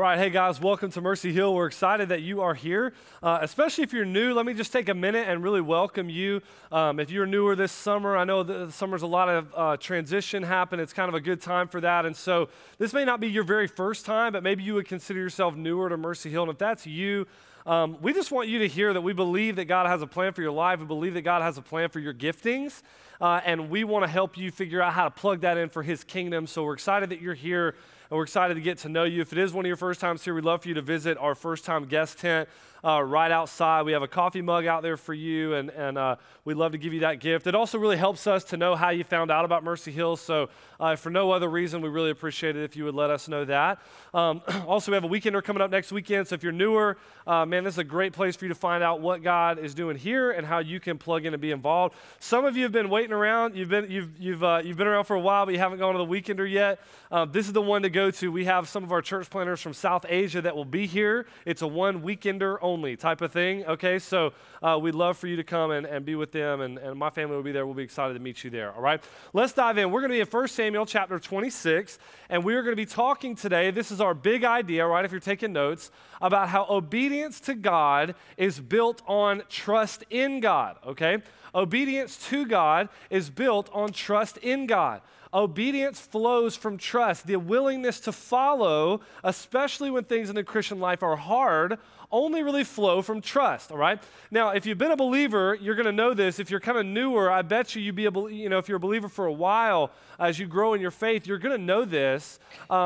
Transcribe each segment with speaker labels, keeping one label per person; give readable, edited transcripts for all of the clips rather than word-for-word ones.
Speaker 1: right, hey guys, welcome to Mercy Hill. We're excited that you are here, especially if you're new. Let me just take a minute and really welcome you. If you're newer this summer, I know the summer's a lot of transition happen. It's kind of a good time for that, and so this may not be your very first time, but maybe you would consider yourself newer to Mercy Hill, and if that's you, we just want you to hear that we believe that God has a plan for your life. We believe that God has a plan for your giftings, and we want to help you figure out how to plug that in for His kingdom. So we're excited that you're here, and we're excited to get to know you. If it is one of your first times here, we'd love for you to visit our first-time guest tent right outside. We have a coffee mug out there for you, and we'd love to give you that gift. It also really helps us to know how you found out about Mercy Hill, so for no other reason, we really appreciate it if you would let us know that. Also, we have a weekender coming up next weekend, so if you're newer, man, this is a great place for you to find out what God is doing here and how you can plug in and be involved. Some of you have been waiting around. You've been around for a while, but you haven't gone to the weekender yet. This is the one to go to. We have some of our church planners from South Asia that will be here. It's a one weekender only type of thing, okay? So we'd love for you to come and be with them, and my family will be there. We'll be excited to meet you there, all right? Let's dive in. We're going to be in 1 Samuel chapter 26, and we are going to be talking today, this is our big idea, right, if you're taking notes, about how obedience to God is built on trust in God, okay? Obedience to God is built on trust in God. Obedience flows from trust. The willingness to follow, especially when things in the Christian life are hard, only really flow from trust, all right? Now, if you've been a believer, you're going to know this. If you're kind of newer, I bet if you're a believer for a while, as you grow in your faith, you're going to know this.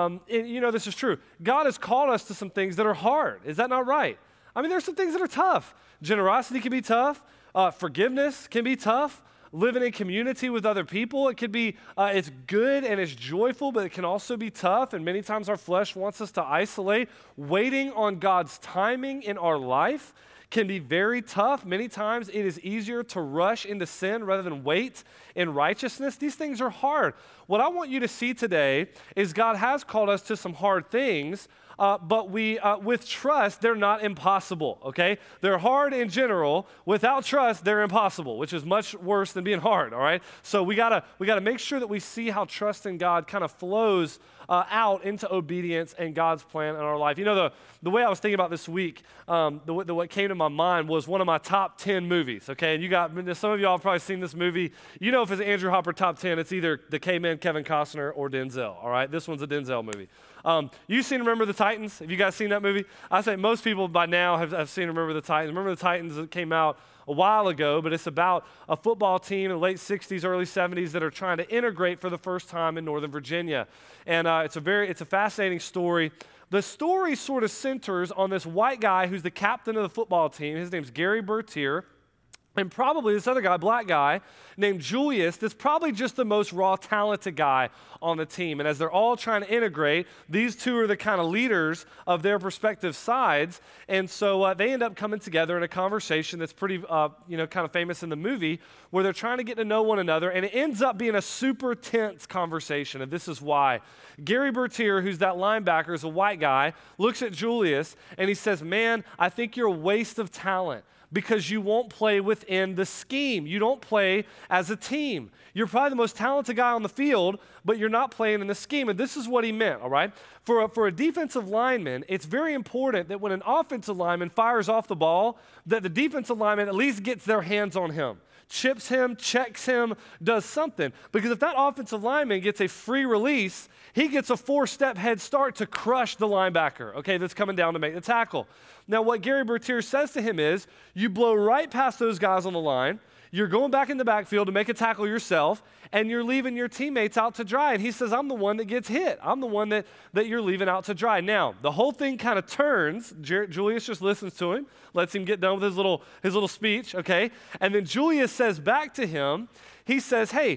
Speaker 1: This is true. God has called us to some things that are hard. Is that not right? I mean, there's some things that are tough. Generosity can be tough. Forgiveness can be tough. Living in community with other people, it could be, it's good and it's joyful, but it can also be tough, and many times our flesh wants us to isolate. Waiting on God's timing in our life can be very tough. Many times it is easier to rush into sin rather than wait in righteousness. These things are hard. What I want you to see today is God has called us to some hard things, but with trust, they're not impossible, okay? They're hard in general. Without trust, they're impossible, which is much worse than being hard, all right? So we gotta make sure that we see how trust in God kind of flows out into obedience and God's plan in our life. You know, the way I was thinking about this week, what came to my mind was one of my top 10 movies, okay? And some of y'all have probably seen this movie. You know, if it's Andrew Hopper top 10, it's either the K-Man, Kevin Costner, or Denzel, all right? This one's a Denzel movie. You've seen Remember the Titans? Have you guys seen that movie? I say most people by now have seen Remember the Titans. Remember the Titans that came out a while ago, but it's about a football team in the late 60s, early 70s that are trying to integrate for the first time in Northern Virginia. And it's a fascinating story. The story sort of centers on this white guy who's the captain of the football team. His name's Gary Bertier. And probably this other guy, black guy, named Julius, that's probably just the most raw talented guy on the team. And as they're all trying to integrate, these two are the kind of leaders of their respective sides. And so they end up coming together in a conversation that's pretty, kind of famous in the movie, where they're trying to get to know one another. And it ends up being a super tense conversation. And this is why. Gary Bertier, who's that linebacker, is a white guy, looks at Julius and he says, "Man, I think you're a waste of talent, because you won't play within the scheme. You don't play as a team. You're probably the most talented guy on the field, but you're not playing in the scheme." And this is what he meant, all right? For a defensive lineman, it's very important that when an offensive lineman fires off the ball, that the defensive lineman at least gets their hands on him, chips him, checks him, does something. Because if that offensive lineman gets a free release, he gets a 4-step head start to crush the linebacker, okay, that's coming down to make the tackle. Now, what Gary Bertier says to him is, you blow right past those guys on the line, you're going back in the backfield to make a tackle yourself, and you're leaving your teammates out to dry. And he says, I'm the one that gets hit. I'm the one that you're leaving out to dry. Now, the whole thing kind of turns. Julius just listens to him, lets him get done with his little speech, okay? And then Julius says back to him, he says, "Hey,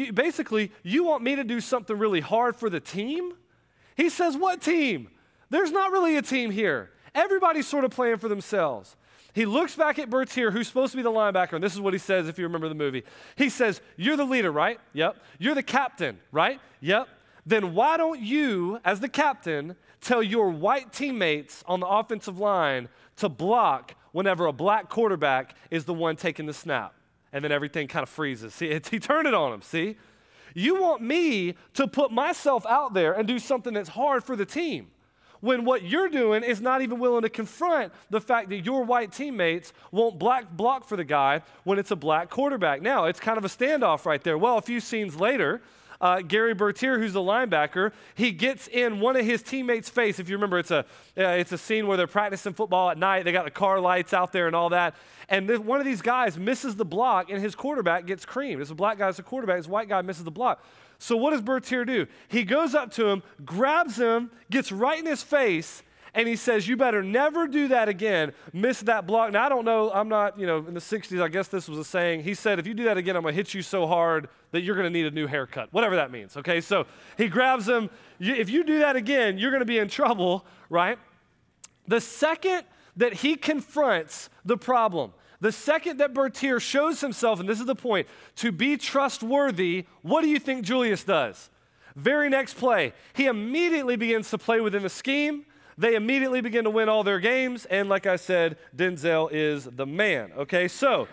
Speaker 1: you want me to do something really hard for the team?" He says, "What team? There's not really a team here. Everybody's sort of playing for themselves." He looks back at Bertier, who's supposed to be the linebacker, and this is what he says if you remember the movie. He says, "You're the leader, right? Yep. You're the captain, right? Yep. Then why don't you, as the captain, tell your white teammates on the offensive line to block whenever a black quarterback is the one taking the snap?" And then everything kind of freezes. See, he turned it on him, see? You want me to put myself out there and do something that's hard for the team. when what you're doing is not even willing to confront the fact that your white teammates won't block for the guy when it's a black quarterback. Now, it's kind of a standoff right there. Well, a few scenes later, Gary Bertier, who's the linebacker, he gets in one of his teammates' face. If you remember, it's a scene where they're practicing football at night. They got the car lights out there and all that. And one of these guys misses the block, and his quarterback gets creamed. It's a black guy, it's a quarterback. This white guy misses the block. So what does Bertier do? He goes up to him, grabs him, gets right in his face, and he says, you better never do that again, miss that block. Now, I don't know, I'm not, in the 60s, I guess this was a saying. He said, if you do that again, I'm going to hit you so hard that you're going to need a new haircut, whatever that means, okay? So he grabs him. If you do that again, you're going to be in trouble, right? The second that he confronts the problem, the second that Bertier shows himself, and this is the point, to be trustworthy, what do you think Julius does? Very next play, he immediately begins to play within the scheme. They immediately begin to win all their games, and like I said, Denzel is the man, okay? So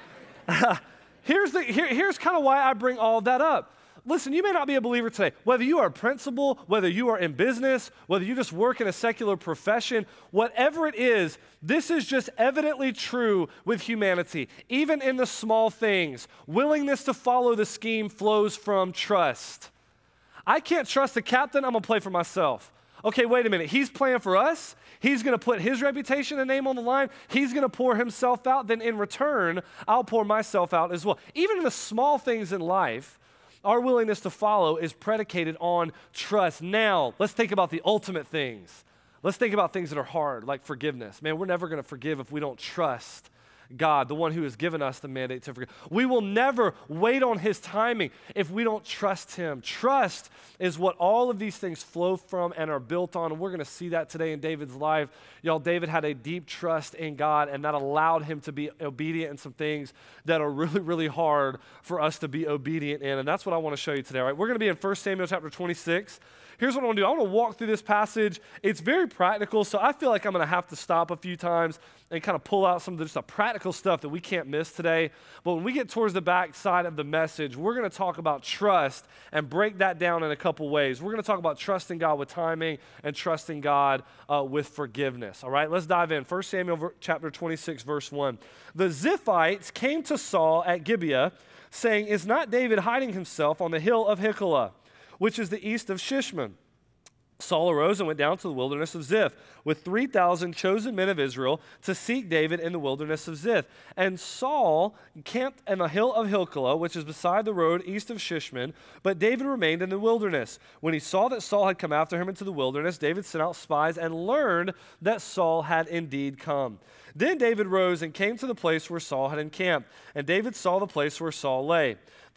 Speaker 1: here's kind of why I bring all of that up. Listen, you may not be a believer today. Whether you are a principal, whether you are in business, whether you just work in a secular profession, whatever it is, this is just evidently true with humanity. Even in the small things, willingness to follow the scheme flows from trust. I can't trust the captain, I'm going to play for myself. Okay, wait a minute. He's playing for us. He's going to put his reputation and name on the line. He's going to pour himself out. Then in return, I'll pour myself out as well. Even in the small things in life, our willingness to follow is predicated on trust. Now, let's think about the ultimate things. Let's think about things that are hard, like forgiveness. Man, we're never going to forgive if we don't trust God, the one who has given us the mandate to forgive. We will never wait on his timing if we don't trust him. Trust is what all of these things flow from and are built on, and we're going to see that today in David's life. Y'all, David had a deep trust in God, and that allowed him to be obedient in some things that are really, really hard for us to be obedient in, and that's what I want to show you today. All right? We're going to be in 1 Samuel chapter 26. Here's what I want to do. I want to walk through this passage. It's very practical, so I feel like I'm going to have to stop a few times and kind of pull out some of just the practical stuff that we can't miss today. But when we get towards the back side of the message, we're going to talk about trust and break that down in a couple ways. We're going to talk about trusting God with timing and trusting God with forgiveness. All right, let's dive in. 1 Samuel chapter 26, verse 1. The Ziphites came to Saul at Gibeah, saying, "Is not David hiding himself on the hill of Hiklah, which is the east of Shishman?" Saul arose and went down to the wilderness of Ziph with 3,000 chosen men of Israel to seek David in the wilderness of Ziph. And Saul camped on the hill of Hiklah, which is beside the road east of Shishman, but David remained in the wilderness. When he saw that Saul had come after him into the wilderness, David sent out spies and learned that Saul had indeed come. Then David rose and came to the place where Saul had encamped, and David saw the place where Saul lay,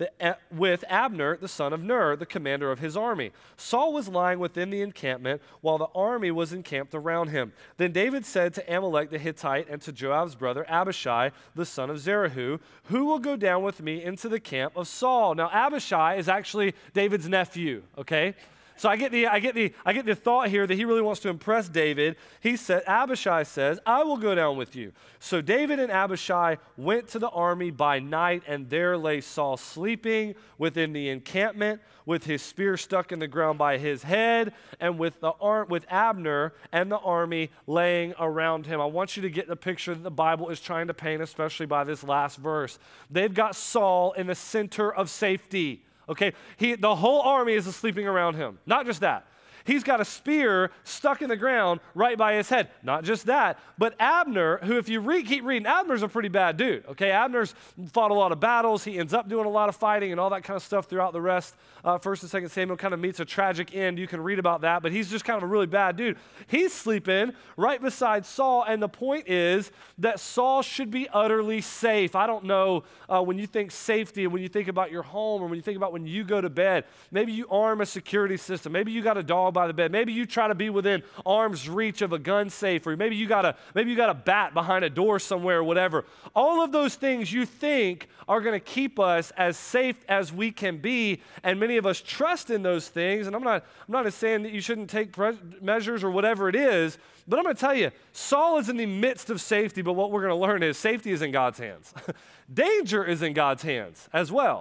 Speaker 1: with Abner, the son of Ner, the commander of his army. Saul was lying within the encampment, while the army was encamped around him. Then David said to Amalek the Hittite and to Joab's brother Abishai, the son of Zerahu, "Who will go down with me into the camp of Saul?" Now Abishai is actually David's nephew, okay? So I get the thought here that he really wants to impress David. Abishai says, "I will go down with you." So David and Abishai went to the army by night, and there lay Saul sleeping within the encampment, with his spear stuck in the ground by his head, and with Abner and the army laying around him. I want you to get the picture that the Bible is trying to paint, especially by this last verse. They've got Saul in the center of safety. Okay, the whole army is sleeping around him. Not just that. He's got a spear stuck in the ground right by his head. Not just that, but Abner, who if you keep reading, Abner's a pretty bad dude, okay? Abner's fought a lot of battles. He ends up doing a lot of fighting and all that kind of stuff throughout the rest. 1 and 2 Samuel kind of meets a tragic end. You can read about that, but he's just kind of a really bad dude. He's sleeping right beside Saul, and the point is that Saul should be utterly safe. I don't know when you think safety and when you think about your home or when you think about when you go to bed, maybe you arm a security system. Maybe you got a dog by the bed. Maybe you try to be within arm's reach of a gun safe, or maybe you got a bat behind a door somewhere or whatever. All of those things you think are going to keep us as safe as we can be, and many of us trust in those things. And I'm not saying that you shouldn't take measures or whatever it is, but I'm going to tell you, Saul is in the midst of safety, but what we're going to learn is safety is in God's hands. Danger is in God's hands as well.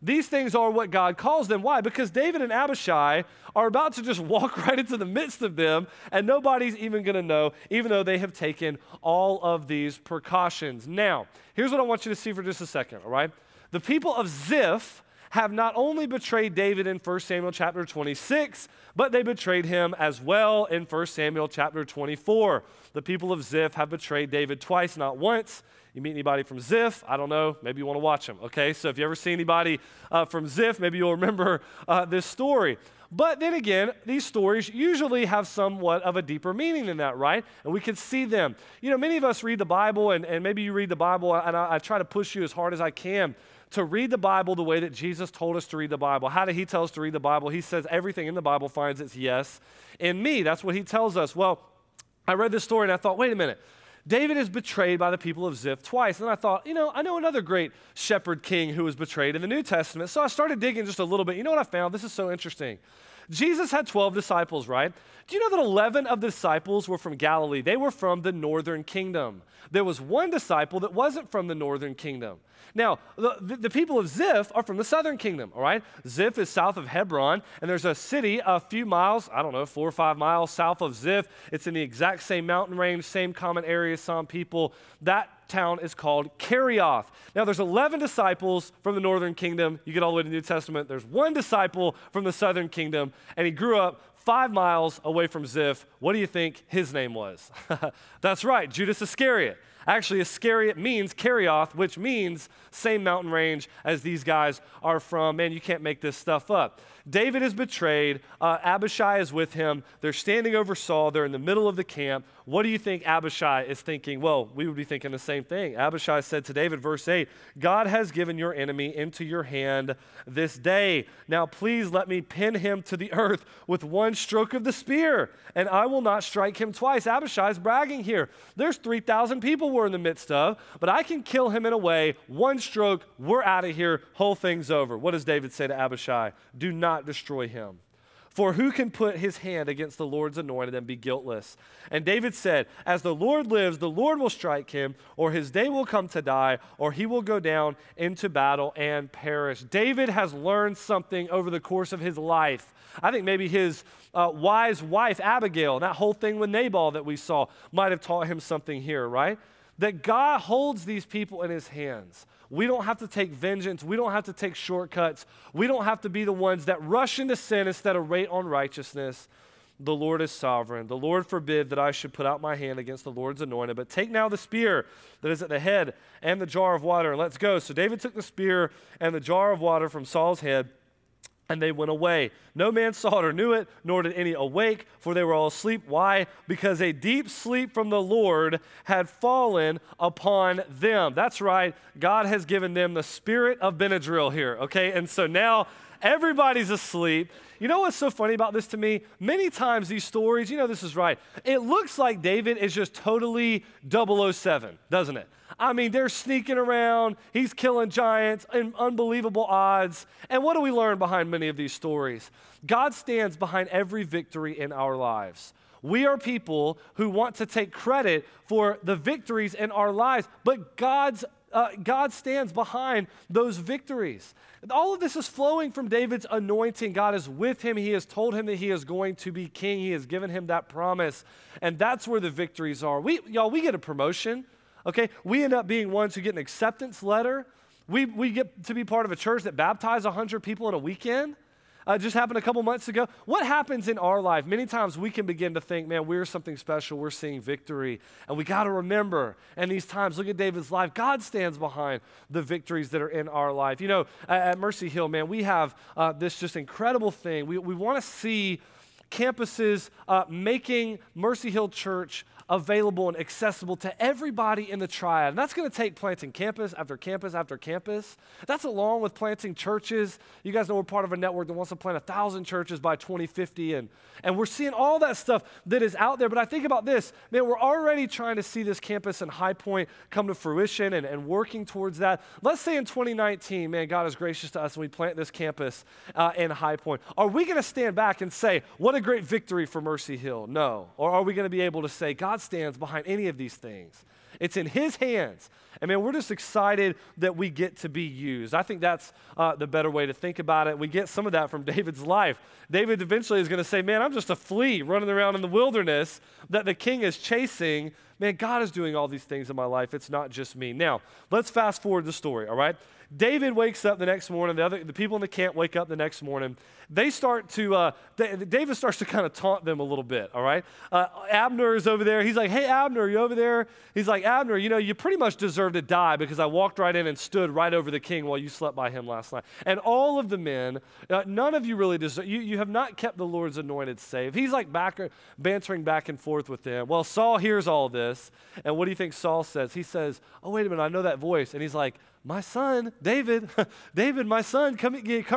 Speaker 1: These things are what God calls them. Why? Because David and Abishai are about to just walk right into the midst of them, and nobody's even going to know, even though they have taken all of these precautions. Now, here's what I want you to see for just a second, all right? The people of Ziph have not only betrayed David in 1 Samuel chapter 26, but they betrayed him as well in 1 Samuel chapter 24. The people of Ziph have betrayed David twice, not once. You meet anybody from Ziph? I don't know. Maybe you want to watch them, okay? So if you ever see anybody from Ziph, maybe you'll remember this story. But then again, these stories usually have somewhat of a deeper meaning than that, right? And we can see them. You know, many of us read the Bible, and maybe you read the Bible, and I try to push you as hard as I can to read the Bible the way that Jesus told us to read the Bible. How did he tell us to read the Bible? He says everything in the Bible finds its yes in me. That's what he tells us. Well, I read this story, and I thought, wait a minute. David is betrayed by the people of Ziph twice. And I thought, you know, I know another great shepherd king who was betrayed in the New Testament. So I started digging just a little bit. You know what I found? This is so interesting. Jesus had 12 disciples, right? Do you know that 11 of the disciples were from Galilee? They were from the northern kingdom. There was one disciple that wasn't from the northern kingdom. Now, the people of Ziph are from the southern kingdom, all right? Ziph is south of Hebron, and there's a city a few miles, 4 or 5 miles south of Ziph. It's in the exact same mountain range, same common area, some people. That town is called Kerioth. Now, there's 11 disciples from the northern kingdom. You get all the way to the New Testament. There's one disciple from the southern kingdom, and he grew up 5 miles away from Ziph. What do you think his name was? That's right, Judas Iscariot. Actually, Iscariot means Kerioth, which means same mountain range as these guys are from. Man, you can't make this stuff up. David is betrayed. Abishai is with him. They're standing over Saul. They're in the middle of the camp. What do you think Abishai is thinking? Well, we would be thinking the same thing. Abishai said to David, verse 8, God has given your enemy into your hand this day. Now, please let me pin him to the earth with one stroke of the spear, and I will not strike him twice. Abishai's bragging here. There's 3,000 people we're in the midst of, but I can kill him in a way. One stroke, we're out of here. Whole thing's over. What does David say to Abishai? Do not destroy him. For who can put his hand against the Lord's anointed and be guiltless? And David said, as the Lord lives, the Lord will strike him, or his day will come to die, or he will go down into battle and perish. David has learned something over the course of his life. I think maybe his wise wife, Abigail, that whole thing with Nabal that we saw, might have taught him something here, right? That God holds these people in his hands. We don't have to take vengeance. We don't have to take shortcuts. We don't have to be the ones that rush into sin instead of wait on righteousness. The Lord is sovereign. The Lord forbid that I should put out my hand against the Lord's anointed. But take now the spear that is at the head and the jar of water, and let's go. So David took the spear and the jar of water from Saul's head, and they went away. No man saw it or knew it, nor did any awake, for they were all asleep. Why? Because a deep sleep from the Lord had fallen upon them. That's right. God has given them the spirit of Benadryl here, okay? And so now everybody's asleep. You know what's so funny about this to me? Many times these stories, you know this is right, it looks like David is just totally 007, doesn't it? I mean, they're sneaking around. He's killing giants in unbelievable odds. And what do we learn behind many of these stories? God stands behind every victory in our lives. We are people who want to take credit for the victories in our lives, but God stands behind those victories. All of this is flowing from David's anointing. God is with him. He has told him that he is going to be king. He has given him that promise, and that's where the victories are. We get a promotion. Okay, we end up being ones who get an acceptance letter. We get to be part of a church that baptized 100 people in a weekend. Just happened a couple months ago. What happens in our life? Many times we can begin to think, man, we're something special. We're seeing victory. And we got to remember, in these times, look at David's life. God stands behind the victories that are in our life. You know, at Mercy Hill, man, we have this just incredible thing. We want to see campuses making Mercy Hill Church available and accessible to everybody in the triad. And that's going to take planting campus after campus after campus. That's along with planting churches. You guys know we're part of a network that wants to plant 1,000 churches by 2050. And we're seeing all that stuff that is out there. But I think about this, man, we're already trying to see this campus in High Point come to fruition and working towards that. Let's say in 2019, man, God is gracious to us and we plant this campus in High Point. Are we going to stand back and say, what a a great victory for Mercy Hill? No. Or are we going to be able to say, God stands behind any of these things? It's in his hands. And man, we're just excited that we get to be used. I think that's the better way to think about it. We get some of that from David's life. David eventually is going to say, man, I'm just a flea running around in the wilderness that the king is chasing. Man, God is doing all these things in my life. It's not just me. Now, let's fast forward the story, all right? David wakes up the next morning. The people in the camp wake up the next morning. David starts to kind of taunt them a little bit, all right? Abner is over there. He's like, hey, Abner, are you over there? He's like, Abner, you pretty much deserve to die because I walked right in and stood right over the king while you slept by him last night. And all of the men, none of you really deserve, you have not kept the Lord's anointed safe. He's like bantering back and forth with them. Well, Saul hears all this, and what do you think Saul says? He says, oh, wait a minute, I know that voice. And he's like, my son, David, my son, come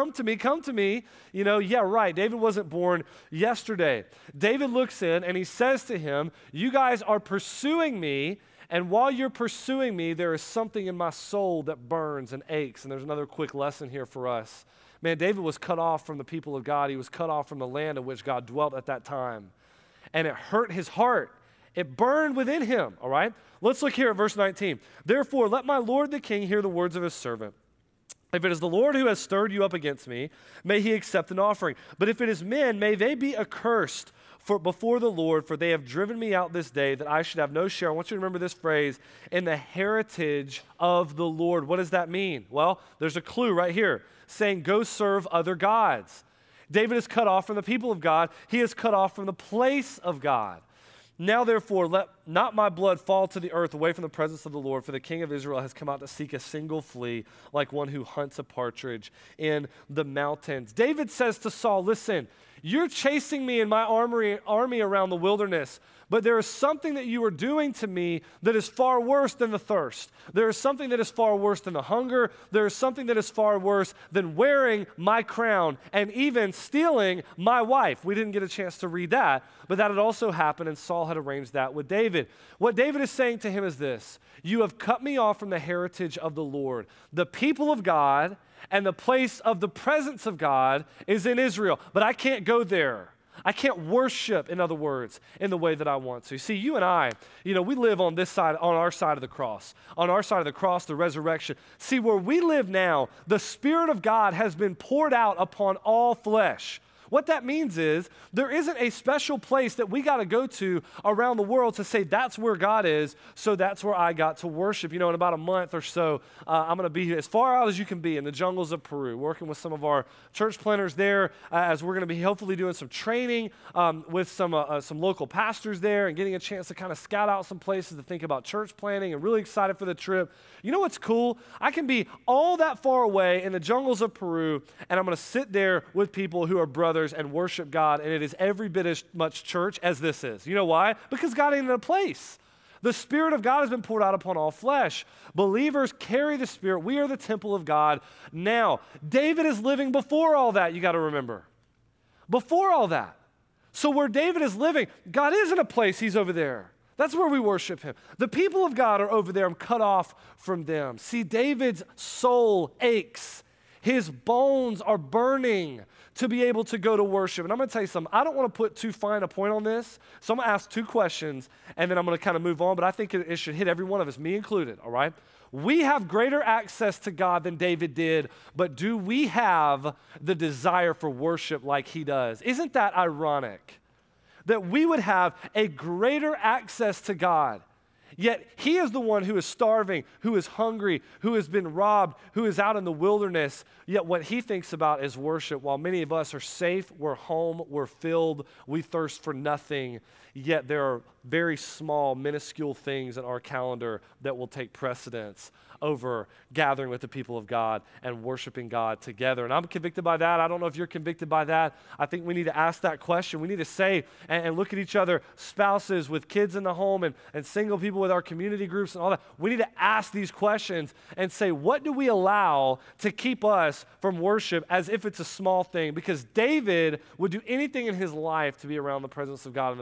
Speaker 1: to me. Yeah, right. David wasn't born yesterday. David looks in and he says to him, you guys are pursuing me, and while you're pursuing me, there is something in my soul that burns and aches. And there's another quick lesson here for us. Man, David was cut off from the people of God. He was cut off from the land in which God dwelt at that time. And it hurt his heart. It burned within him, all right? Let's look here at verse 19. Therefore, let my Lord the king hear the words of his servant. If it is the Lord who has stirred you up against me, may he accept an offering. But if it is men, may they be accursed before the Lord, for they have driven me out this day that I should have no share. I want you to remember this phrase, in the heritage of the Lord. What does that mean? Well, there's a clue right here saying, go serve other gods. David is cut off from the people of God. He is cut off from the place of God. Now, therefore, let not my blood fall to the earth away from the presence of the Lord, for the king of Israel has come out to seek a single flea, like one who hunts a partridge in the mountains. David says to Saul, listen, you're chasing me and my army around the wilderness, but there is something that you are doing to me that is far worse than the thirst. There is something that is far worse than the hunger. There is something that is far worse than wearing my crown and even stealing my wife. We didn't get a chance to read that, but that had also happened, and Saul had arranged that with David. What David is saying to him is this: you have cut me off from the heritage of the Lord. The people of God and the place of the presence of God is in Israel, but I can't go there. I can't worship, in other words, in the way that I want to. See, you and I, we live on this side, on our side of the cross. On our side of the cross, the resurrection. See, where we live now, the Spirit of God has been poured out upon all flesh. What that means is there isn't a special place that we got to go to around the world to say that's where God is, so that's where I got to worship. In about a month or so, I'm going to be as far out as you can be in the jungles of Peru, working with some of our church planners there, as we're going to be hopefully doing some training with some local pastors there and getting a chance to kind of scout out some places to think about church planning, and really excited for the trip. You know what's cool? I can be all that far away in the jungles of Peru, and I'm going to sit there with people who are brothers and worship God, and it is every bit as much church as this is. You know why? Because God ain't in a place. The Spirit of God has been poured out upon all flesh. Believers carry the Spirit. We are the temple of God now. David is living before all that, you got to remember. Before all that. So where David is living, God is in a place. He's over there. That's where we worship him. The people of God are over there. I'm cut off from them. See, David's soul aches. His bones are burning to be able to go to worship. And I'm going to tell you something. I don't want to put too fine a point on this, so I'm going to ask two questions, and then I'm going to kind of move on, but I think it should hit every one of us, me included, all right? We have greater access to God than David did, but do we have the desire for worship like he does? Isn't that ironic? That we would have a greater access to God, yet he is the one who is starving, who is hungry, who has been robbed, who is out in the wilderness, yet what he thinks about is worship. While many of us are safe, we're home, we're filled, we thirst for nothing, yet there are very small, minuscule things in our calendar that will take precedence over gathering with the people of God and worshiping God together. And I'm convicted by that. I don't know if you're convicted by that. I think we need to ask that question. We need to say and look at each other, spouses with kids in the home and single people with our community groups and all that. We need to ask these questions and say, what do we allow to keep us from worship as if it's a small thing? Because David would do anything in his life to be around the presence of God and the people of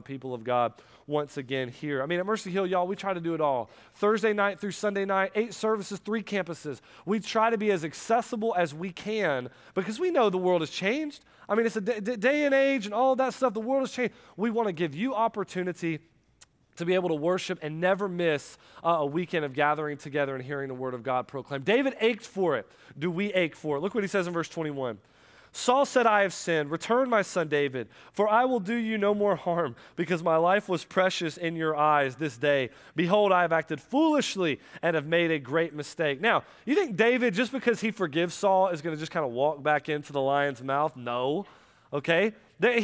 Speaker 1: of God once again here. I mean, at Mercy Hill, y'all, we try to do it all. Thursday night through Sunday night, 8 services, 3 campuses. We try to be as accessible as we can because we know the world has changed. I mean, it's a day and age and all of that stuff. The world has changed. We want to give you opportunity to be able to worship and never miss a weekend of gathering together and hearing the word of God proclaimed. David ached for it. Do we ache for it? Look what he says in verse 21. Saul said, I have sinned. Return, my son David, for I will do you no more harm, because my life was precious in your eyes this day. Behold, I have acted foolishly and have made a great mistake. Now, you think David, just because he forgives Saul, is going to just kind of walk back into the lion's mouth? No. Okay?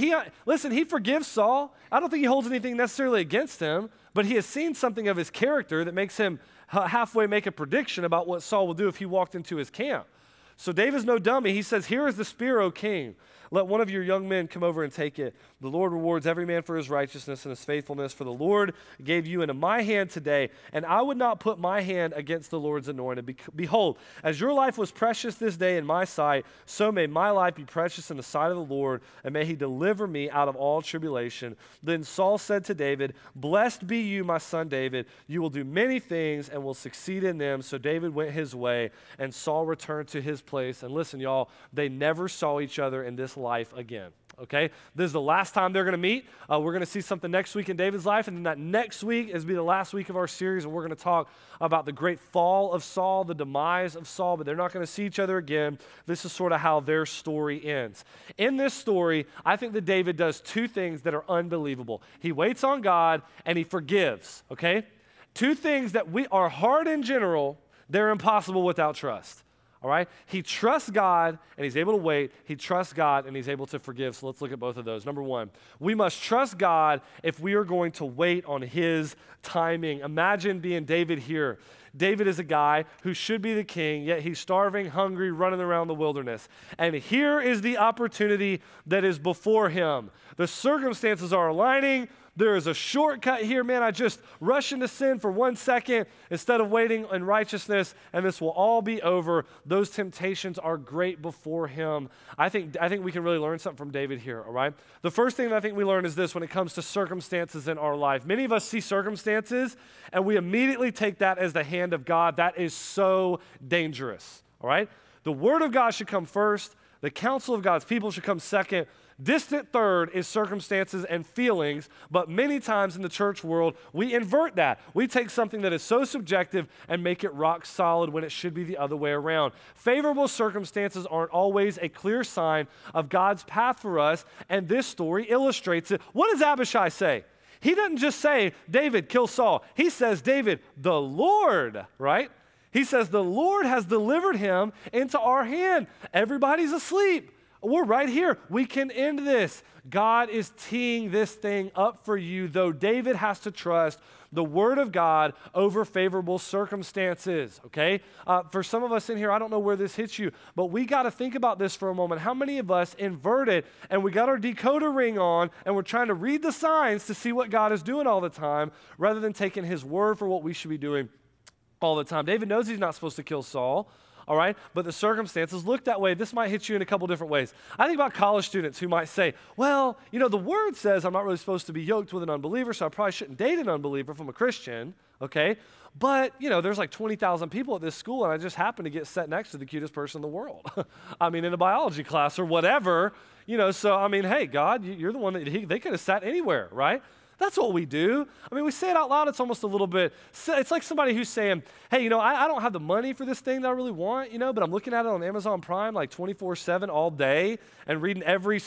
Speaker 1: He forgives Saul. I don't think he holds anything necessarily against him, but he has seen something of his character that makes him halfway make a prediction about what Saul will do if he walked into his camp. So David's no dummy. He says, here is the spear, O king. Let one of your young men come over and take it. The Lord rewards every man for his righteousness and his faithfulness. For the Lord gave you into my hand today, and I would not put my hand against the Lord's anointed. Behold, as your life was precious this day in my sight, so may my life be precious in the sight of the Lord, and may he deliver me out of all tribulation. Then Saul said to David, blessed be you, my son David. You will do many things and will succeed in them. So David went his way, and Saul returned to his place. And listen, y'all, they never saw each other in this life again. Okay, this is the last time they're going to meet. We're going to see something next week in David's life, and then that next week is be the last week of our series, and we're going to talk about the great fall of Saul, the demise of Saul, but they're not going to see each other again. This is sort of how their story ends. In this story, I think that David does 2 things that are unbelievable. He waits on God, and he forgives, okay? 2 things that are hard in general, they're impossible without trust. All right? He trusts God, and he's able to wait. He trusts God, and he's able to forgive. So let's look at both of those. Number 1, we must trust God if we are going to wait on his timing. Imagine being David here. David is a guy who should be the king, yet he's starving, hungry, running around the wilderness. And here is the opportunity that is before him. The circumstances are aligning. There is a shortcut here, man. I just rush into sin for 1 second instead of waiting in righteousness, and this will all be over. Those temptations are great before him. I think we can really learn something from David here, all right? The first thing that I think we learn is this when it comes to circumstances in our life. Many of us see circumstances, and we immediately take that as the hand of God. That is so dangerous, all right? The word of God should come first. The counsel of God's people should come second. Distant third is circumstances and feelings, but many times in the church world, we invert that. We take something that is so subjective and make it rock solid when it should be the other way around. Favorable circumstances aren't always a clear sign of God's path for us, and this story illustrates it. What does Abishai say? He doesn't just say, David, kill Saul. He says, David, the Lord, right? He says, the Lord has delivered him into our hand. Everybody's asleep. We're right here. We can end this. God is teeing this thing up for you, though David has to trust the word of God over favorable circumstances, okay? For some of us in here, I don't know where this hits you, but we got to think about this for a moment. How many of us invert it and we got our decoder ring on and we're trying to read the signs to see what God is doing all the time rather than taking his word for what we should be doing all the time? David knows he's not supposed to kill Saul. All right, but the circumstances look that way. This might hit you in a couple different ways. I think about college students who might say, well, you know, the word says I'm not really supposed to be yoked with an unbeliever, so I probably shouldn't date an unbeliever if I'm a Christian, okay? But, you know, there's like 20,000 people at this school, and I just happen to get sat next to the cutest person in the world. I mean, in a biology class or whatever, you know, so, I mean, hey, God, you're the one that they could have sat anywhere, right? That's what we do. I mean, we say it out loud. It's almost a little bit, it's like somebody who's saying, hey, you know, I don't have the money for this thing that I really want, you know, but I'm looking at it on Amazon Prime like 24/7 all day and reading every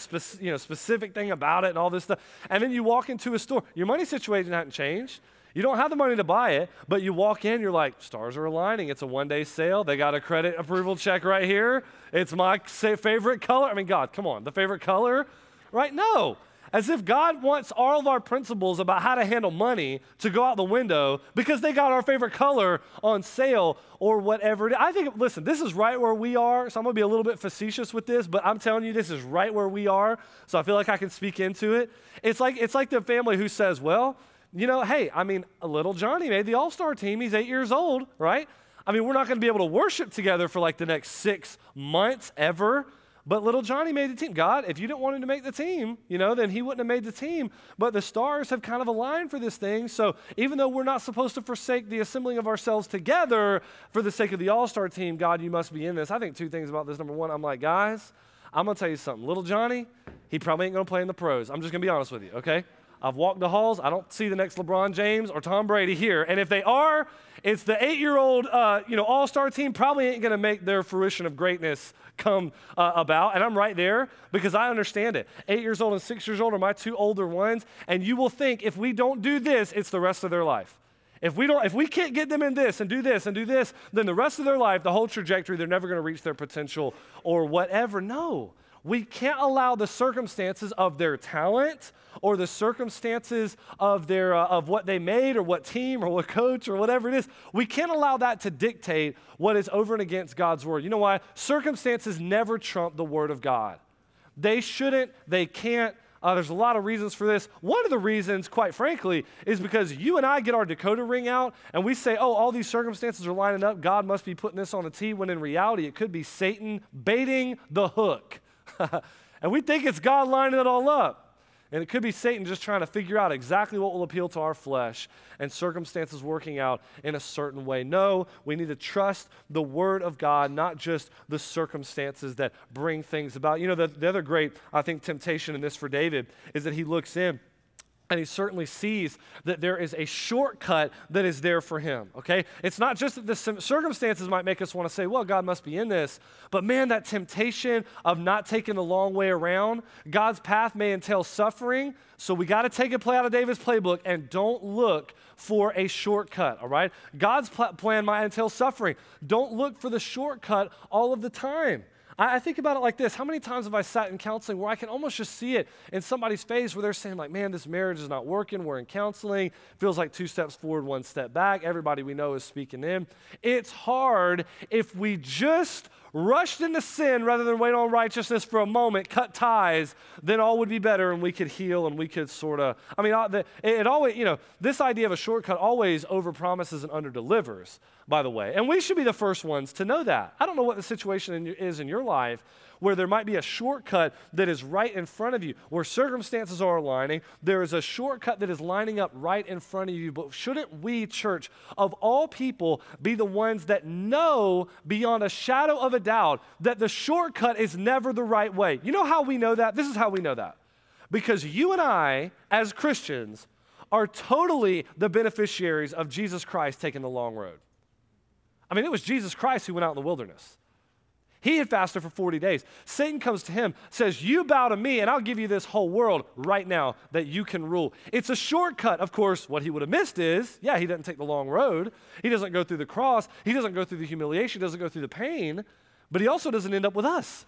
Speaker 1: specific thing about it and all this stuff. And then you walk into a store. Your money situation hasn't changed. You don't have the money to buy it, but you walk in, you're like, stars are aligning. It's a one-day sale. They got a credit approval check right here. It's my favorite color. I mean, God, come on, the favorite color, right? No. As if God wants all of our principles about how to handle money to go out the window because they got our favorite color on sale or whatever. I think, listen, this is right where we are, so I'm going to be a little bit facetious with this, but I'm telling you this is right where we are, so I feel like I can speak into it. It's like the family who says, well, you know, hey, I mean, little Johnny made the all-star team. He's 8 years old, right? I mean, we're not going to be able to worship together for like the next 6 months ever. but little Johnny made the team. God, if you didn't want him to make the team, then he wouldn't have made the team. But the stars have kind of aligned for this thing. So even though we're not supposed to forsake the assembling of ourselves together for the sake of the all-star team, God, you must be in this. I think two things about this. Number one, I'm like, guys, I'm going to tell you something. Little Johnny, he probably ain't going to play in the pros. I'm just going to be honest with you, okay? I've walked the halls. I don't see the next LeBron James or Tom Brady here. And if they are, it's the 8-year-old, all-star team probably ain't going to make their fruition of greatness come about. And I'm right there because I understand it. 8 years old and 6 years old are my two older ones. And you will think if we don't do this, it's the rest of their life. If we can't get them in this and do this and do this, then the rest of their life, the whole trajectory, they're never going to reach their potential or whatever. No. We can't allow the circumstances of their talent or the circumstances of their of what they made or what team or what coach or whatever it is. We can't allow that to dictate what is over and against God's word. You know why? Circumstances never trump the word of God. They shouldn't, they can't. There's a lot of reasons for this. One of the reasons, quite frankly, is because you and I get our decoder ring out and we say, oh, all these circumstances are lining up. God must be putting this on a tee, when in reality it could be Satan baiting the hook. And we think it's God lining it all up. And it could be Satan just trying to figure out exactly what will appeal to our flesh and circumstances working out in a certain way. No, we need to trust the word of God, not just the circumstances that bring things about. The other great, I think, temptation in this for David is that he looks in and he certainly sees that there is a shortcut that is there for him, okay? It's not just that the circumstances might make us want to say, well, God must be in this, but man, that temptation of not taking the long way around, God's path may entail suffering, so we got to take a play out of David's playbook and don't look for a shortcut, all right? God's plan might entail suffering. Don't look for the shortcut all of the time. I think about it like this. How many times have I sat in counseling where I can almost just see it in somebody's face where they're saying like, man, this marriage is not working. We're in counseling. Feels like 2 steps forward, 1 step back. Everybody we know is speaking in. It's hard if we just rushed into sin rather than wait on righteousness for a moment, cut ties, then all would be better and we could heal and we could sort of, it always, this idea of a shortcut always overpromises and underdelivers, by the way. And we should be the first ones to know that. I don't know what the situation is in your life where there might be a shortcut that is right in front of you, where circumstances are aligning. There is a shortcut that is lining up right in front of you. But shouldn't we, church, of all people, be the ones that know beyond a shadow of a doubt that the shortcut is never the right way? You know how we know that? This is how we know that. Because you and I, as Christians, are totally the beneficiaries of Jesus Christ taking the long road. It was Jesus Christ who went out in the wilderness. He had fasted for 40 days. Satan comes to him, says, you bow to me and I'll give you this whole world right now that you can rule. It's a shortcut. Of course, what he would have missed is, he doesn't take the long road. He doesn't go through the cross. He doesn't go through the humiliation. He doesn't go through the pain. But he also doesn't end up with us.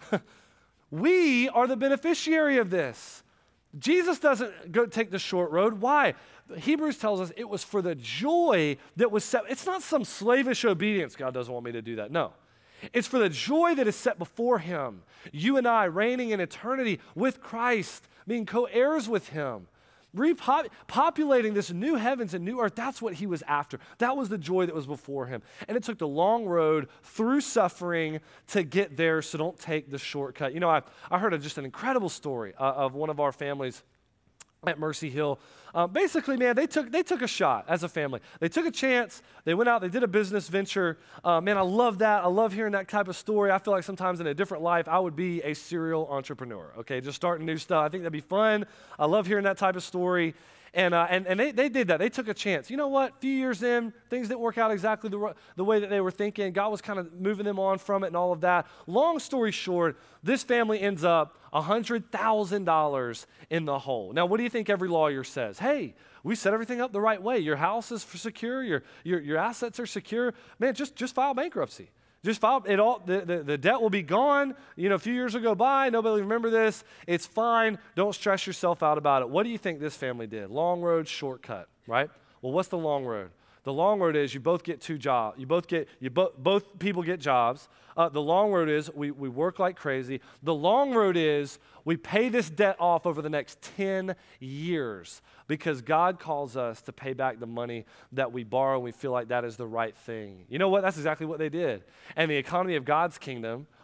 Speaker 1: We are the beneficiary of this. Jesus doesn't go take the short road. Why? Hebrews tells us it was for the joy that was set. It's not some slavish obedience. God doesn't want me to do that. No. It's for the joy that is set before him. You and I reigning in eternity with Christ, being co-heirs with him, populating this new heavens and new earth. That's what he was after. That was the joy that was before him. And it took the long road through suffering to get there, so don't take the shortcut. I heard just an incredible story of one of our families at Mercy Hill. Basically, man, they took a shot as a family. They took a chance. They went out. They did a business venture. Man, I love that. I love hearing that type of story. I feel like sometimes in a different life, I would be a serial entrepreneur, okay? Just starting new stuff. I think that'd be fun. I love hearing that type of story. And they did that. They took a chance. You know what? A few years in, things didn't work out exactly the way that they were thinking. God was kind of moving them on from it and all of that. Long story short, this family ends up $100,000 in the hole. Now, what do you think every lawyer says? Hey, we set everything up the right way. Your house is secure. Your assets are secure. Man, just file bankruptcy. Just file it all. The debt will be gone. A few years will go by. Nobody will remember this. It's fine. Don't stress yourself out about it. What do you think this family did? Long road, shortcut, right? Well, what's the long road? The long road is you both get 2 jobs. Both people get jobs. The long road is we work like crazy. The long road is we pay this debt off over the next 10 years because God calls us to pay back the money that we borrow. We feel like that is the right thing. You know what? That's exactly what they did. And the economy of God's kingdom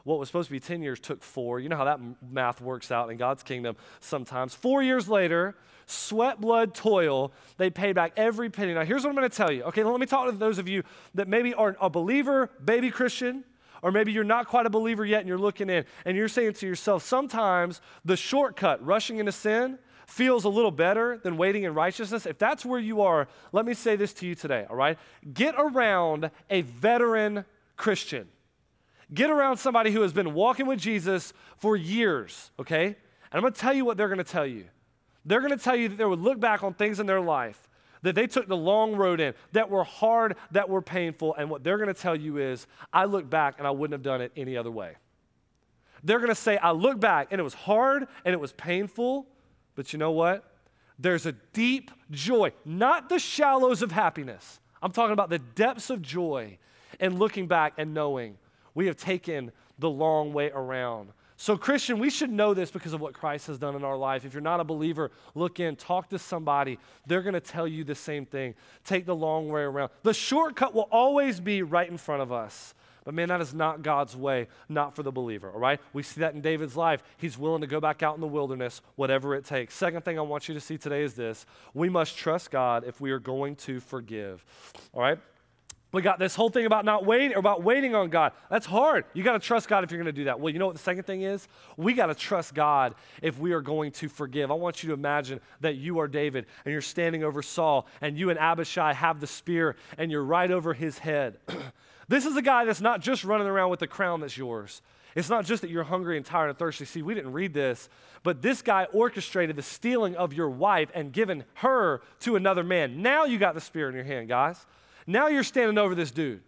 Speaker 1: what was supposed to be 10 years took 4. You know how that math works out in God's kingdom sometimes. 4 years later, sweat, blood, toil, they paid back every penny. Now, here's what I'm going to tell you. Okay, let me talk to those of you that maybe aren't a believer, baby Christian, or maybe you're not quite a believer yet and you're looking in and you're saying to yourself, sometimes the shortcut, rushing into sin, feels a little better than waiting in righteousness. If that's where you are, let me say this to you today, all right? Get around a veteran Christian. Get around somebody who has been walking with Jesus for years, okay? And I'm going to tell you what they're going to tell you. They're going to tell you that they would look back on things in their life that they took the long road in, that were hard, that were painful, and what they're going to tell you is, I look back and I wouldn't have done it any other way. They're going to say, I look back and it was hard and it was painful, but you know what? There's a deep joy, not the shallows of happiness. I'm talking about the depths of joy and looking back and knowing we have taken the long way around. So Christian, we should know this because of what Christ has done in our life. If you're not a believer, look in, talk to somebody. They're going to tell you the same thing. Take the long way around. The shortcut will always be right in front of us. But man, that is not God's way, not for the believer, all right? We see that in David's life. He's willing to go back out in the wilderness, whatever it takes. Second thing I want you to see today is this. We must trust God if we are going to forgive, all right? We got this whole thing about waiting on God. That's hard. You got to trust God if you're going to do that. Well, you know what the second thing is? We got to trust God if we are going to forgive. I want you to imagine that you are David and you're standing over Saul and you and Abishai have the spear and you're right over his head. This is a guy that's not just running around with the crown that's yours. It's not just that you're hungry and tired and thirsty. See, we didn't read this, but this guy orchestrated the stealing of your wife and given her to another man. Now you got the spear in your hand, guys. Now you're standing over this dude.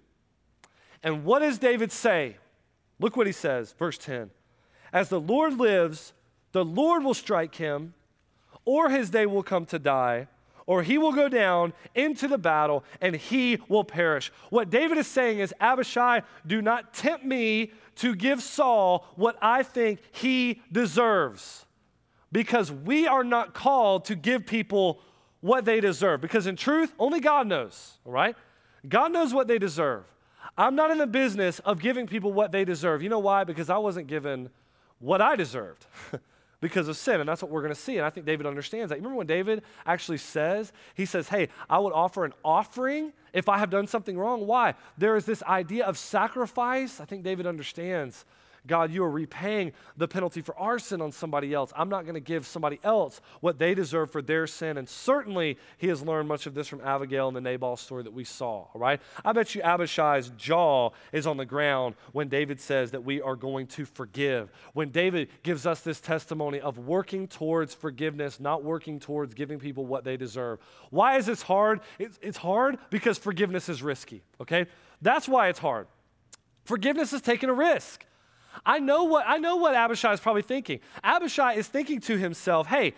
Speaker 1: And what does David say? Look what he says, verse 10. As the Lord lives, the Lord will strike him, or his day will come to die, or he will go down into the battle and he will perish. What David is saying is, Abishai, do not tempt me to give Saul what I think he deserves, because we are not called to give people what they deserve, because in truth, only God knows, all right? God knows what they deserve. I'm not in the business of giving people what they deserve. You know why? Because I wasn't given what I deserved. Because of sin, and that's what we're going to see, and I think David understands that. You remember when David actually says, he says, hey, I would offer an offering if I have done something wrong. Why? There is this idea of sacrifice. I think David understands, God, you are repaying the penalty for our sin on somebody else. I'm not going to give somebody else what they deserve for their sin. And certainly, he has learned much of this from Abigail and the Nabal story that we saw, all right? I bet you Abishai's jaw is on the ground when David says that we are going to forgive. When David gives us this testimony of working towards forgiveness, not working towards giving people what they deserve. Why is this hard? It's hard because forgiveness is risky, okay? That's why it's hard. Forgiveness is taking a risk. I know what Abishai is probably thinking. Abishai is thinking to himself, hey,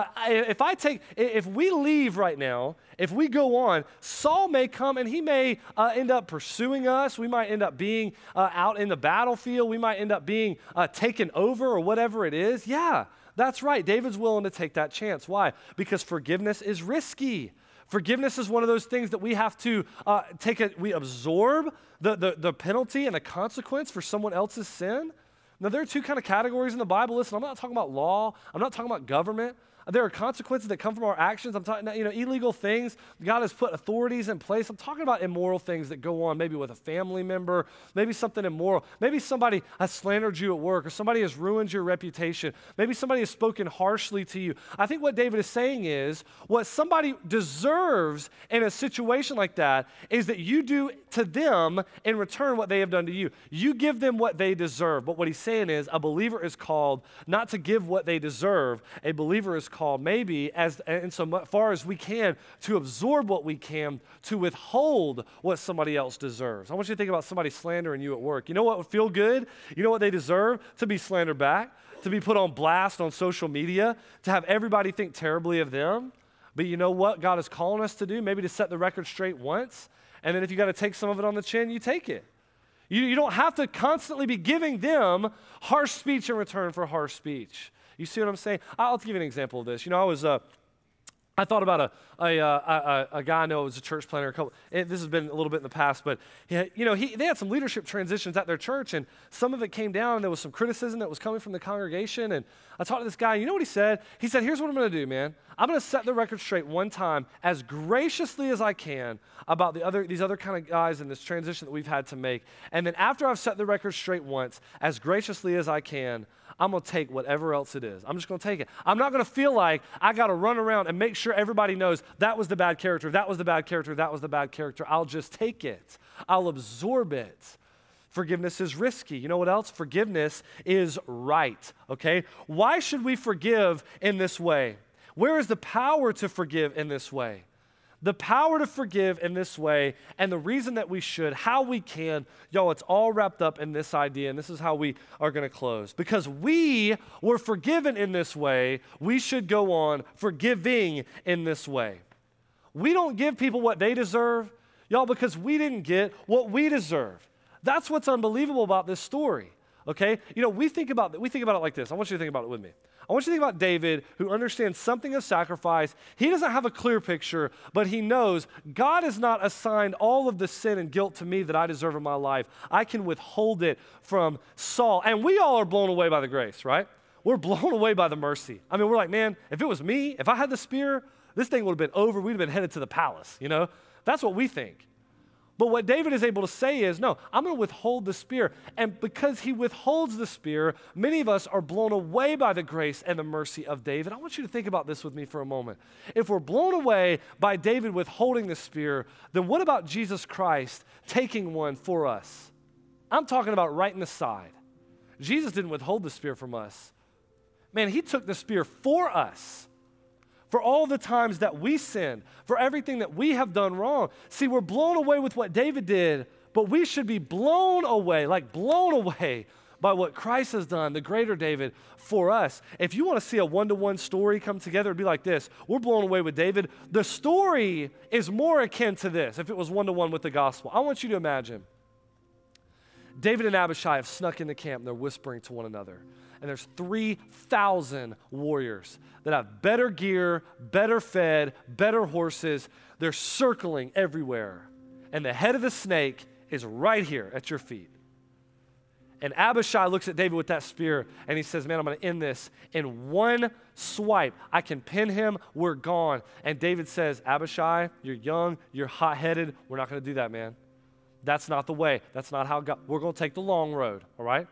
Speaker 1: if we leave right now, if we go on, Saul may come and he may end up pursuing us. We might end up being out in the battlefield. We might end up being taken over or whatever it is. Yeah, that's right. David's willing to take that chance. Why? Because forgiveness is risky. Forgiveness is one of those things that we have to we absorb the penalty and the consequence for someone else's sin. Now, there are two kind of categories in the Bible. Listen, I'm not talking about law. I'm not talking about government. There are consequences that come from our actions. I'm talking, illegal things. God has put authorities in place. I'm talking about immoral things that go on, maybe with a family member, maybe something immoral. Maybe somebody has slandered you at work, or somebody has ruined your reputation. Maybe somebody has spoken harshly to you. I think what David is saying is, what somebody deserves in a situation like that is that you do to them in return what they have done to you. You give them what they deserve. But what he's saying is, a believer is called not to give what they deserve. A believer is called maybe in so far as we can to absorb what we can, to withhold what somebody else deserves. I want you to think about somebody slandering you at work. You know what would feel good? You know what they deserve? To be slandered back, to be put on blast on social media, to have everybody think terribly of them. But you know what God is calling us to do? Maybe to set the record straight once, and then if you got to take some of it on the chin, you take it. You don't have to constantly be giving them harsh speech in return for harsh speech. You see what I'm saying? I'll give you an example of this. I was I thought about a guy I know was a church planner. This has been a little bit in the past, but they had some leadership transitions at their church, and some of it came down, and there was some criticism that was coming from the congregation. And I talked to this guy, and you know what he said? He said, here's what I'm going to do, man. I'm going to set the record straight one time as graciously as I can about these other kind of guys in this transition that we've had to make. And then after I've set the record straight once, as graciously as I can, I'm going to take whatever else it is. I'm just going to take it. I'm not going to feel like I got to run around and make sure everybody knows that was the bad character, that was the bad character, that was the bad character. I'll just take it. I'll absorb it. Forgiveness is risky. You know what else? Forgiveness is right, okay? Why should we forgive in this way? Where is the power to forgive in this way? The power to forgive in this way, and the reason that we should, how we can, it's all wrapped up in this idea, and this is how we are going to close. Because we were forgiven in this way, we should go on forgiving in this way. We don't give people what they deserve, because we didn't get what we deserve. That's what's unbelievable about this story, okay? We think about it like this. I want you to think about it with me. I want you to think about David, who understands something of sacrifice. He doesn't have a clear picture, but he knows God has not assigned all of the sin and guilt to me that I deserve in my life. I can withhold it from Saul. And we all are blown away by the grace, right? We're blown away by the mercy. I mean, we're like, man, if it was me, if I had the spear, this thing would have been over. We'd have been headed to the palace, That's what we think. But what David is able to say is, no, I'm going to withhold the spear. And because he withholds the spear, many of us are blown away by the grace and the mercy of David. I want you to think about this with me for a moment. If we're blown away by David withholding the spear, then what about Jesus Christ taking one for us? I'm talking about right in the side. Jesus didn't withhold the spear from us. Man, he took the spear for us. For all the times that we sinned, for everything that we have done wrong. See, we're blown away with what David did, but we should be blown away by what Christ has done, the greater David, for us. If you want to see a one-to-one story come together, it'd be like this. We're blown away with David. The story is more akin to this, if it was one-to-one with the gospel. I want you to imagine David and Abishai have snuck in the camp, and they're whispering to one another. And there's 3,000 warriors that have better gear, better fed, better horses. They're circling everywhere. And the head of the snake is right here at your feet. And Abishai looks at David with that spear, and he says, man, I'm going to end this in one swipe. I can pin him. We're gone. And David says, Abishai, you're young. You're hot-headed. We're not going to do that, man. That's not the way. That's not how God, we're going to take the long road, all right?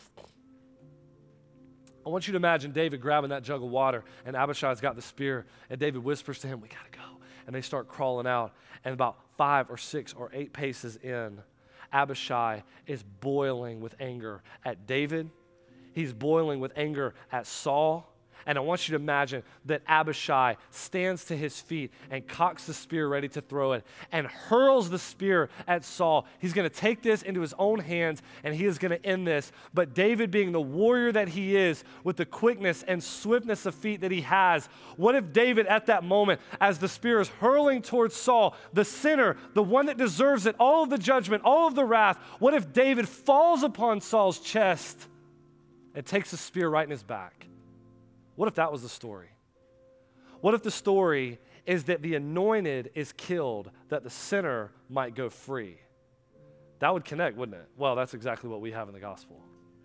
Speaker 1: I want you to imagine David grabbing that jug of water, and Abishai's got the spear, and David whispers to him, we got to go. And they start crawling out, and about 5 or 6 or 8 paces in, Abishai is boiling with anger at David. He's boiling with anger at Saul. And I want you to imagine that Abishai stands to his feet and cocks the spear ready to throw it and hurls the spear at Saul. He's going to take this into his own hands, and he is going to end this. But David, being the warrior that he is, with the quickness and swiftness of feet that he has, what if David at that moment, as the spear is hurling towards Saul, the sinner, the one that deserves it, all of the judgment, all of the wrath, what if David falls upon Saul's chest and takes the spear right in his back? What if that was the story? What if the story is that the anointed is killed, that the sinner might go free? That would connect, wouldn't it? Well, that's exactly what we have in the gospel.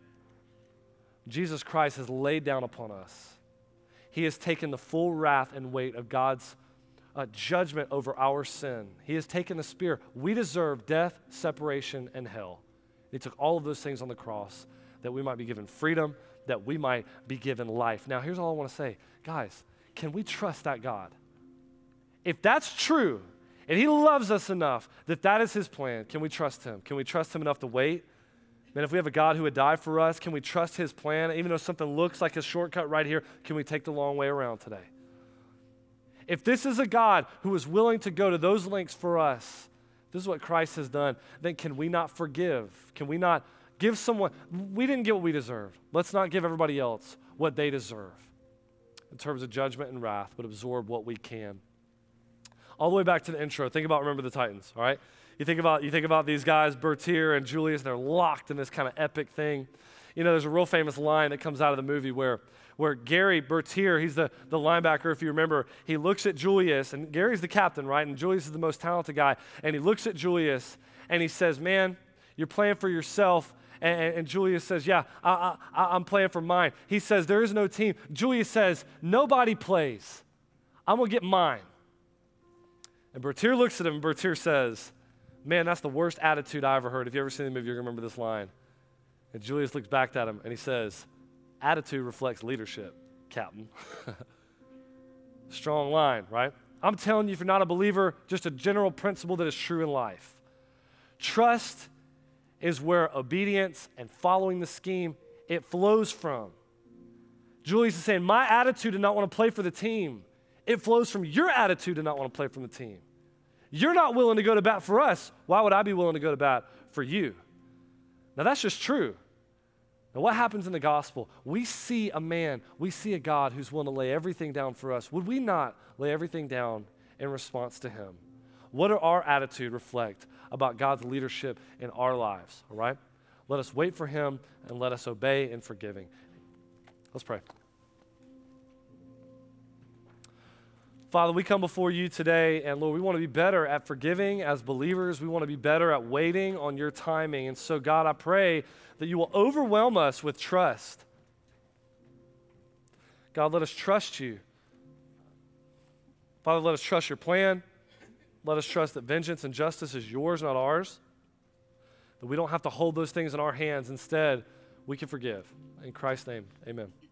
Speaker 1: Jesus Christ has laid down upon us. He has taken the full wrath and weight of God's judgment over our sin. He has taken the spear. We deserve death, separation, and hell. He took all of those things on the cross that we might be given freedom, that we might be given life. Now, here's all I want to say. Guys, can we trust that God? If that's true, and he loves us enough that that is his plan, can we trust him? Can we trust him enough to wait? Man, if we have a God who would die for us, can we trust his plan? Even though something looks like a shortcut right here, can we take the long way around today? If this is a God who is willing to go to those lengths for us, this is what Christ has done, then can we not forgive? Can we not give someone, we didn't get what we deserved. Let's not give everybody else what they deserve in terms of judgment and wrath, but absorb what we can. All the way back to the intro, think about Remember the Titans, all right? You think about these guys, Bertier and Julius, they're locked in this kind of epic thing. There's a real famous line that comes out of the movie where where Gary Bertier, he's the linebacker, if you remember, he looks at Julius, and Gary's the captain, right? And Julius is the most talented guy. And he looks at Julius, and he says, man, you're playing for yourself. And Julius says, yeah, I'm playing for mine. He says, there is no team. Julius says, nobody plays. I'm going to get mine. And Bertier looks at him, and Bertier says, man, that's the worst attitude I ever heard. If you ever seen the movie, you're going to remember this line. And Julius looks back at him, and he says, attitude reflects leadership, Captain. Strong line, right? I'm telling you, if you're not a believer, just a general principle that is true in life. Trust is where obedience and following the scheme, it flows from. Julius is saying, my attitude to not want to play for the team, it flows from your attitude to not want to play from the team. You're not willing to go to bat for us. Why would I be willing to go to bat for you? Now, that's just true. Now, what happens in the gospel? We see a God who's willing to lay everything down for us. Would we not lay everything down in response to him? What do our attitude reflect about God's leadership in our lives, all right? Let us wait for him and let us obey in forgiving. Let's pray. Father, we come before you today, and Lord, we want to be better at forgiving as believers. We want to be better at waiting on your timing. And so, God, I pray that you will overwhelm us with trust. God, let us trust you. Father, let us trust your plan. Let us trust that vengeance and justice is yours, not ours. That we don't have to hold those things in our hands. Instead, we can forgive. In Christ's name, amen.